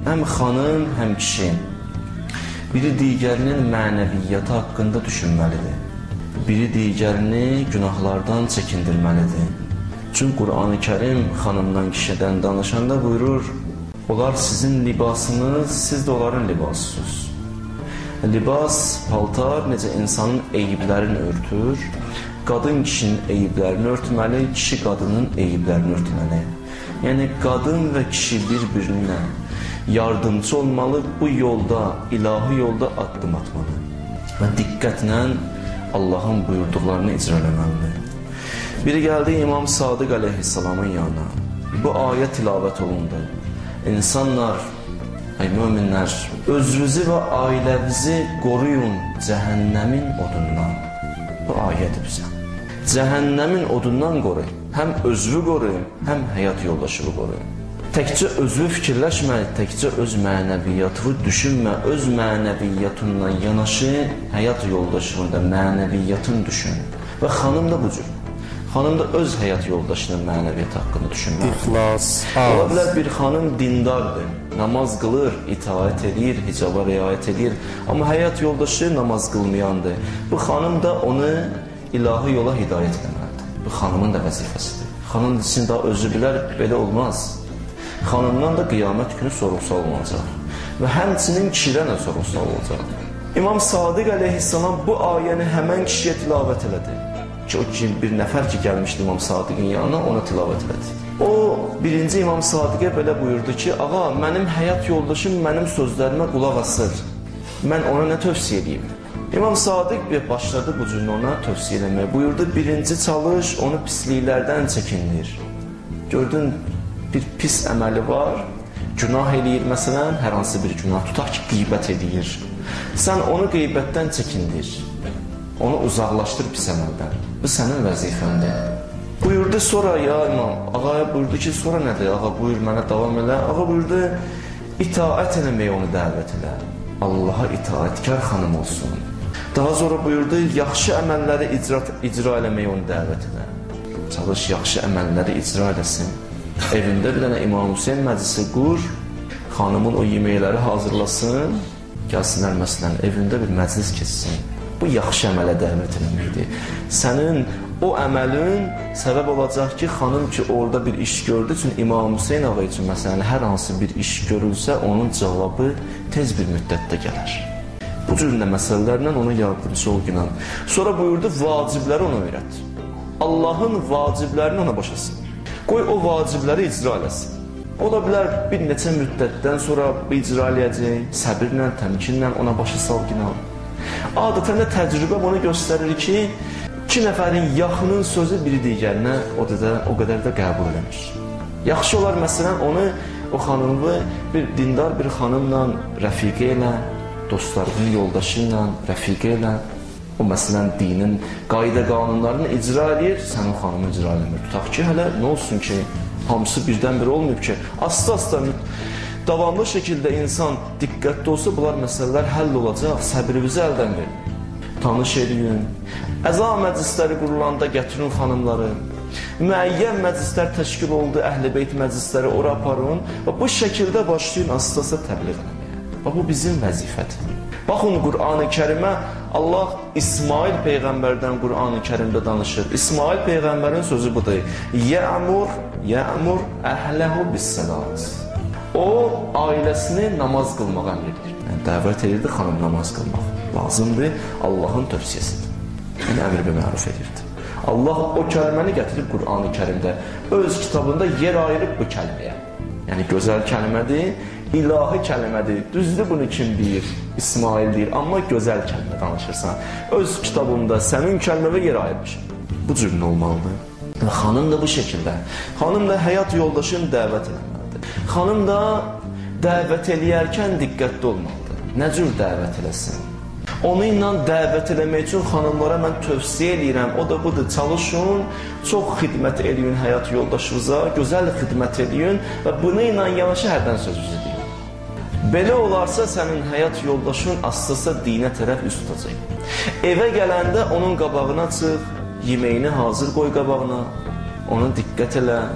həm xanım, həm kişi biri digərinin mənəviyyatı haqqında düşünməlidir. Biri digərini günahlardan çəkindirməlidir. Çünki Qur'an-ı Kərim xanımdan, kişidən danışanda buyurur, onlar sizin libasınız, siz də onların libasısınız. Libas, paltar necə insanın eyiblərini örtür, qadın kişinin eyiblərini örtməli, kişi qadının eyiblərini örtməli. Yəni, qadın və kişi bir-birinə yardımcı olmalı, bu yolda, ilahi yolda addım atmalı və diqqətlə Allahın buyurduqlarını icra eləməlidir. Biri gəldi İmam Sadiq əleyhissalamın yanına. Bu ayə tilavət olundu. İnsanlar, möminlər, özünüzü və ailənizi qoruyun cəhənnəmin odundan. Bu ayədir bizə. Cəhənnəmin odundan qoruyun. Həm özünü qoruyun, həm həyat yoldaşını qoruyun. Təkcə özü fikirləşmə, təkcə öz mənəviyyatını düşünmə, öz mənəviyyatından yanaşı həyat yoldaşını da mənəviyyatını düşün. Və xanım da bu cür. Xanım da öz həyat yoldaşının mənəviyyatı haqqında düşünməlidir. İxlas, ola bilər bir xanım dindardır, namaz qılır, itaət edir, hicaba riayət edir. Amma həyat yoldaşı namaz qılmayandır. Bu xanım da onu ilahi yola hidayət etməlidir. Bu xanımın da vəzifəsidir. Xanım için daha özü bilər, belə olmaz. Xanımdan da qiyamət günü sorğu-sual olacaq. Və həmçinin kişidən də sorğu-sual olacaq. İmam Sadiq əleyhissalam bu ayəni həmən kişiyə tilavət elədi. Ki, o bir nəfər ki, gəlmişdi İmam Sadiqin yanına, ona tilavət elədi. O, birinci İmam Sadiqə belə buyurdu ki, ağa, mənim həyat yoldaşım mənim sözlərimə qulaq asır. Mən ona nə tövsiyə edeyim? İmam Sadiq başladı bu cürünü ona tövsiyə eləməyə. Buyurdu, birinci çalış, onu pisliklərdən çəkindir. Gördün, bir pis əməli var, günah eləyir, məsələn, hər hansı bir günah, tutaq ki, qeybət edir. Sən onu qeybətdən çəkindir, onu uzaqlaşdır pis əməldən. Bu sənin vəzifəndir. Buyurdu, sonra ya imam, ağaya buyurdu ki, sonra nədir? Ağa buyur, mənə davam elə. Ağa buyurdu, itaət eləməyə onu dəvət elə. Allaha itaətkar xanım olsun. Daha sonra buyurdu, yaxşı əməlləri icra eləməyə onu dəvət elə. Çalış, yaxşı əməlləri icra eləsin. Evində bir dənə İmam Hüseyin məclisi qur, xanımın o yeməkləri hazırlasın, gəlsinlər məsələn, evində bir məclis keçsin. Bu yaxşı əmələ dəvət eləməkdir. Sənin o əməlin səbəb olacaq ki, xanım ki, orada bir iş gördü üçün İmam Hüseyin ağa üçün məsələn, hər hansı bir iş görülsə, onun cavabı tez bir müddətdə gələr. Bu cürlə məsələlərlə ona yardımcı ol günah. Sonra buyurdu, vacibləri ona öyrət. Allahın vaciblərini ona başlasın. Qoy o vacibləri icra eləsin. Ola bilər bir neçə müddətdən sonra icra eləyəcək, səbirlə, təmkinlə ona başa sal günah. Adətən də təcrübə onu göstərir ki, iki nəfərin yaxının sözü biri digərinə o qədər də qəbul eləmir. Yaxşı olar məsələn onu, o xanımı bir dindar bir xanımla, rəfiqə ilə, dostlarının yoldaşı ilə, rəfiqə ilə, o məsələn dinin qayda qanunlarını icra edir, sən o xanımı icra eləmir. Tutaq ki, hələ nə olsun ki, hamısı birdən-bir olmayıb ki, asta-asta davamlı şəkildə insan diqqətli olsa, bunlar məsələlər həll olacaq, səbrimizi əldən verin. Tanış edin, əza məclisləri qurulanda gətirin xanımları, müəyyən məclislər təşkil oldu, əhl-i beyt məclisləri ora aparın və bu şəkildə başlayın asta-asta təbliğ eləməyə. Bu bizim vəzifədir. Baxın, Qur'an-ı Kərimə Allah İsmail Peyğəmbərdən Qur'an-ı Kərimdə danışır. İsmail Peyğəmbərin sözü budur. Yə'mur əhləhu bis-salat. O, ailəsini namaz qılmağa əmr edir. Yəni, dəvət edirdi xanım namaz qılmaq. Lazımdır, Allahın tövsiyəsidir. Yəni, əmr bir məruf edirdi. Allah o kəlməni gətirib Qur'an-ı Kərimdə öz kitabında yer ayırıb bu kəlməyə. Yəni, gözəl kəlmədir, ilahi kəlmədir. Düzdür, bunu kim deyir? İsmail deyir, amma gözəl kəlmə danışırsan. Öz kitabında sənin kəlməvə yer ayırmışım. Bu cür nə olmalıdır? Xanım da bu şəkildə. Xanım da həyat yoldaşını dəvət eləməlidir. Xanım da dəvət eləyərkən diqqətli olmalıdır. Nə cür dəvət eləsin? Onu ilə dəvət eləmək üçün xanımlara mən tövsiyə edirəm. O da budur, çalışın, çox xidmət eləyin həyat yoldaşınıza, gözəl xidmət eləyin və bunu ilə yanaşı hərdən sözünüzü deyin. Belə olarsa sənin həyat yoldaşın asılsa dinə tərəf üst tutacaq. Evə gələndə onun qabağına çıx, yeməyini hazır qoy qabağına, ona diqqət elə.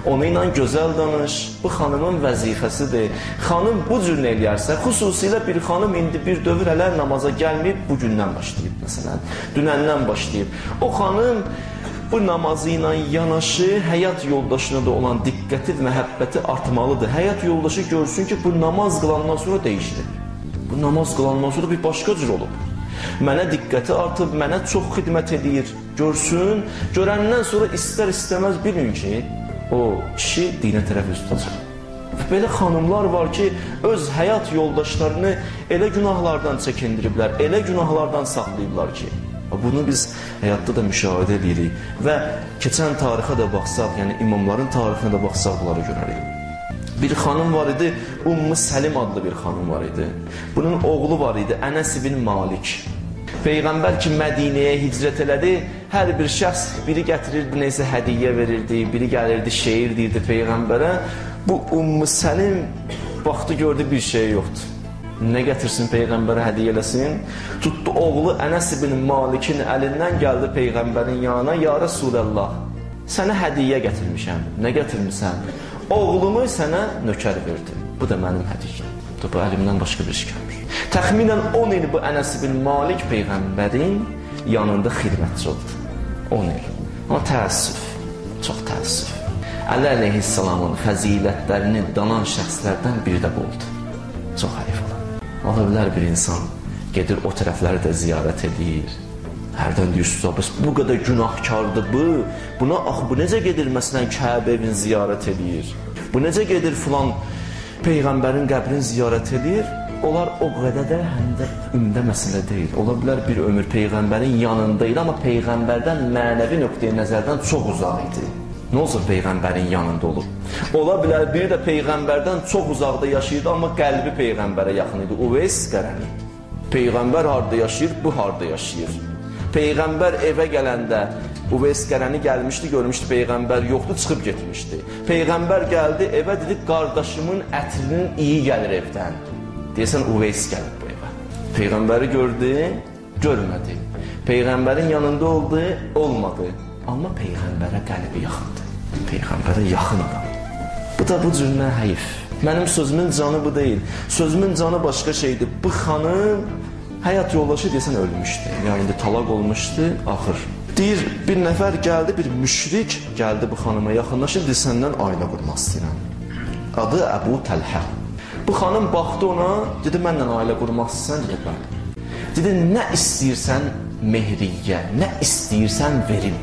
Onu ilə gözəl danış. Bu xanımın vəzifəsidir. Xanım bu cür eləyərsə, xüsusilə bir xanım indi bir dövr hələ namaza gəlməyib, bugündən başlayıb məsələn, dünəndən başlayıb. O xanım bu namazı ilə yanaşı həyat yoldaşına da olan diqqəti və məhəbbəti artmalıdır. Həyat yoldaşı görsün ki, bu namaz qılandan sonra dəyişilir. Bu namaz qılandan sonra bir başqa cür olub. Mənə diqqəti artıb, mənə çox xidmət edir. Görsün, görəndən sonra istər-istəməz bilin ki, o kişi dinə tərəf üz tutacaq. Belə xanımlar var ki, öz həyat yoldaşlarını elə günahlardan çəkindiriblər, elə günahlardan saxlayıblar ki, bunu biz həyatda da müşahidə edirik və keçən tarixə də baxsaq, yəni imamların tarixinə də baxsaq bunları görərik. Bir xanım var idi, Ümmü Səlim adlı bir xanım var idi. Bunun oğlu var idi, Ənəs ibn Malik. Peyğəmbər ki, Mədinəyə hicrət elədi, hər bir şəxs biri gətirirdi, neysə hədiyyə verirdi, biri gəlirdi, şeir deyirdi Peyğəmbərə. Bu Ümmü Səlim baxdı, gördü bir şey yoxdur. Nə gətirsin Peyğəmbərə hədiyyə eləsin? Tutdu oğlu Ənəs ibn Malikin əlindən gəldi Peyğəmbərin yanına. Ya Rasulallah, sənə hədiyyə gətirmişəm. Nə gətirmişsən? Oğlumu sənə nökər verdim. Bu da mənim hədiyyəm. Bu əlimdən başqa bir şey gəlmir. Təxminən 10 il bu Ənəs ibn Malik Peyğəmbərin yanında xidmətçi oldu. 10 il. Amma təəssüf, çox təəssüf. Əli əleyhissalamın fəzilətlərini danan şəxslərdən biri də bu oldu. Çox həyif olan. Ola bilər bir insan gedir o tərəfləri də ziyarət edir. Hərdən deyir, bu qədər günahkardır bu. Buna, bu necə gedir məsələn Kəbə evini ziyarət edir? Bu necə gedir filan Peyğəmbərin qəbrini ziyarət edir? Onlar o qədər də həm də ümdə məsələ deyil. Ola bilər bir ömür Peyğəmbərin yanındaydı, amma Peyğəmbərdən mənəvi nöqteyi nəzərdən çox uzaq idi. Nə olsa Peyğəmbərin yanında olur. Ola bilər biri də Peyğəmbərdən çox uzaqda yaşayırdı, amma qəlbi Peyğəmbərə yaxın idi. Uveys Qarəni. Peyğəmbər harada yaşayır, bu harada yaşayır. Peyğəmbər evə gələndə Uveys Qarəni gəlmişdi, görmüşdü Peyğəmbər yoxdur, çıxıb getmişdi. Peyğəmbər gəldi evə, dedi qardaşımın ətrinin iyi gəlir evdən. Deyəsən Uveys gəlib bu evə. Peyğəmbəri gördü, görmədi. Peyğəmbərin yanında oldu, olmadı. Amma Peyğəmbərə qəlbi yaxındır. Peyğəmbərə yaxın adam. Bu da bu cürünə həyif. Mənim sözümün canı bu deyil. Sözümün canı başqa şeydir. Bu xanım həyat yoldaşı deyəsən ölmüşdü. Yəni indi talaq olmuşdu, axır. Deyir, bir nəfər gəldi, bir müşrik gəldi bu xanıma yaxınlaşır, deyir, səndən ailə qurmaq istəyirəm. Adı Əbu Təlhə. Bu xanım baxdı ona, dedi, mənlə ailə qurmaq istəyirsən, dedi, bəli. Dedi, nə istəyirsən mehriyyə, nə istəyirsən verim.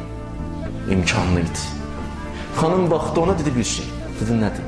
İmkanlı idi. Xanım baxdı ona, dedi bir şey. Dedi, nədir?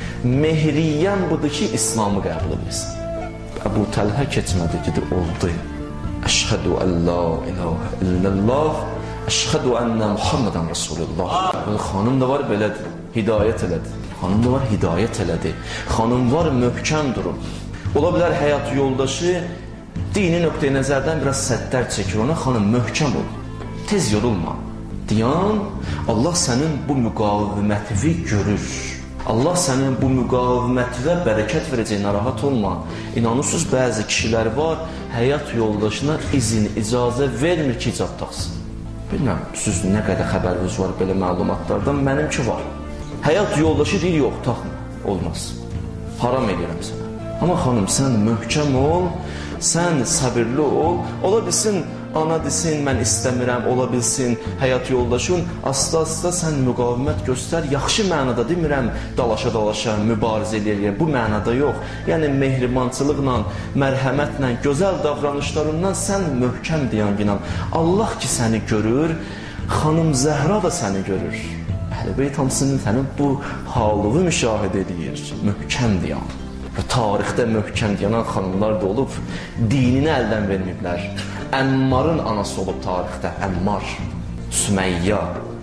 Mehriyyən budur ki, İslamı qəbul edirsən. Əbu Təlhə keçmədi, dedi, oldu. Əşhədü ən la ilahə illallah, əşhədü ənnə Muhammedən Rasulullah. Xanım da var belədir, hidayət elədi. Xanım da var hidayət elədi. Xanım var möhkəm durub. Ola bilər həyat yoldaşı dini nöqteyi nəzərdən biraz səddər çəkir ona. Xanım möhkəm ol, tez yorulma. Deyən, Allah sənin bu müqavimətivi görür. Allah sənin bu müqavimətivə bərəkət verəcək, narahat olma. İnanırsınız, bəzi kişilər var, həyat yoldaşına izin, icazə vermir ki, icad taxsın. Bilməm, siz nə qədər xəbəriniz var belə məlumatlardan, mənimki var. Həyat yoldaşı deyir, yox, taxma, olmaz. Haram edirəm sənə. Amma xanım, sən möhkəm ol, sən sabirli ol, ola bilsin, ana desin, mən istəmirəm, ola bilsin, həyat yoldaşın, asla-asla sən müqavimət göstər, yaxşı mənada demirəm, dalaşa-dalaşa, mübarizə eləyək, bu mənada yox. Yəni, mehribançılıqla, mərhəmətlə, gözəl davranışlarından sən möhkəm deyən günəm. Allah ki səni görür, xanım Zəhra da səni görür. Əhl-i-Beyt hamısının sənin bu halığı müşahidə edir, möhkəm deyən. Və tarixdə möhkəm deyən xanımlar da olub, dinini əldən verməyiblər. Əmmarın anası olub tarixdə, Əmmar, Süməyya,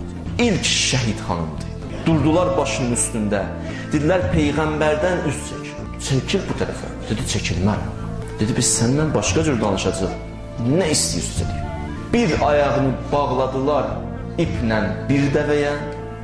ilk şəhid xanımdır. Durdular başının üstündə, dedilər Peyğəmbərdən üz çək, çəkil bu tərəfə, dedi çəkilmərəm. Dedi biz səndən başqa cür danışacaq, nə istəyirsiniz dedi. Bir ayağını bağladılar iplə bir dəvəyə,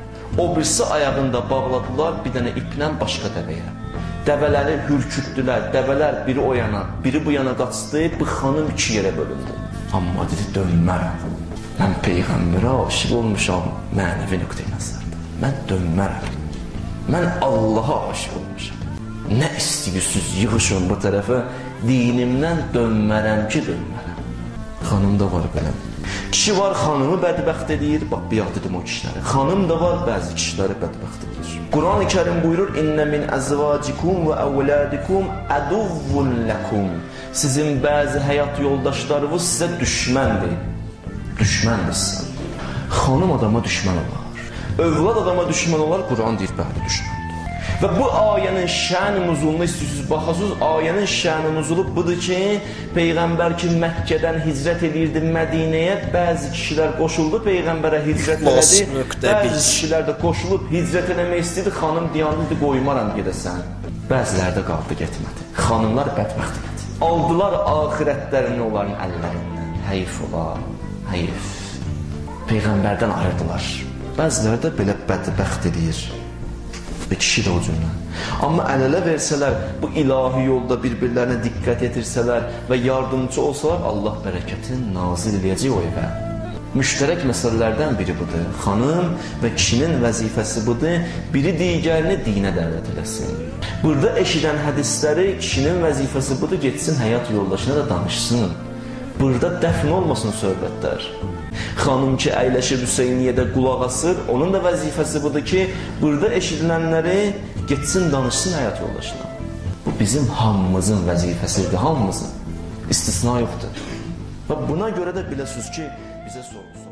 o birisi ayağını da bağladılar bir dənə iplə başqa dəvəyə. Dəvələri hürkütdülər, dəvələr biri o yana, biri bu yana qaçdı, bu xanım iki yerə bölündü. Amma dedi, dönmərəm. Mən Peyğəmbərə aşıq olmuşam mənəvi nöqteyi nəzərdə. Mən dönmərəm. Mən Allaha aşıq olmuşam. Nə istəyirsiniz, yığışın bu tərəfə, dinimdən dönmərəm ki, dönmərəm. Xanım da var belə. Kişi var, xanımı bədbəxt edir, bax, biat edim o kişiləri. Xanım da var, bəzi kişiləri bədbəxt edir. Quran-ı Kerim buyurur, İnnə min əzvacikum və əvlədikum əduvvun ləkum. Sizin bəzi həyat yoldaşlarınız sizə düşməndir. Düşməndir sizə. Xanım adama düşmən olar. Övlad adama düşmən olar, Quran deyir, bəli, düşməndir. Və bu ayənin şən-i nuzulunu istəyirsiniz, baxasınız, ayənin şən-i nuzulu budur ki, Peyğəmbər ki, Məkkədən hicrət edirdi Mədinəyə, bəzi kişilər qoşuldu, Peyğəmbərə hicrət elədi, bəzi kişilər də qoşulub hicrət eləmək istəyirdi, xanım diyanlıdır, qoymaram gedəsən. Bəziləri də qaldı, getmədi. Xanımlar bədbəxt elədi. Aldılar axirətlərini onların əllərindən. Heyf olar, heyf. Peyğəmbərdən ayırdılar. Bəziləri də belə bədbəxt edir. Və kişi də o cümlə. Amma əl-ələ versələr, bu ilahi yolda bir-birlərinə diqqət etirsələr və yardımcı olsalar, Allah bərəkətin nazil edəcək o evə. Müştərək məsələlərdən biri budur. Xanım və kişinin vəzifəsi budur, biri digərini dinə dəvət eləsin. Burada eşidən hədisləri kişinin vəzifəsi budur, getsin həyat yoldaşına da danışsın. Burada dəfn olmasın söhbətlər. Xanım ki, əyləşib Hüseyniyyədə qulaq asır, onun da vəzifəsi budur ki, burada eşidilənləri getsin, danışsın həyat yoldaşına. Bu bizim hamımızın vəzifəsidir, hamımızın. İstisna yoxdur. Və buna görə də biləsiniz ki, bizə sorulsun.